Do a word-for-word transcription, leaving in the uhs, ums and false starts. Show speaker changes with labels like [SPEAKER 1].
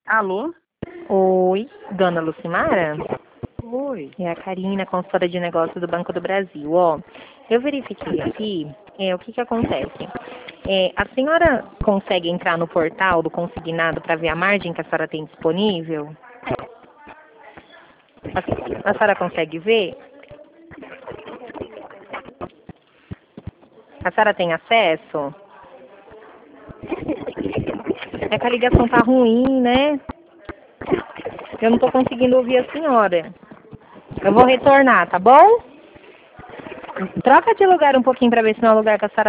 [SPEAKER 1] Alô?
[SPEAKER 2] Oi, dona Lucimara?
[SPEAKER 1] Oi.
[SPEAKER 2] É a Karina, consultora de negócios do Banco do Brasil. Ó, eu verifiquei aqui, é, o que que acontece. É, a senhora consegue entrar no portal do consignado para ver a margem que a senhora tem disponível? A, a senhora consegue ver? A senhora tem acesso? É que a ligação tá ruim, né? Eu não tô conseguindo ouvir a senhora. Eu vou retornar, tá bom? Troca de lugar um pouquinho para ver se não é o lugar que a senhora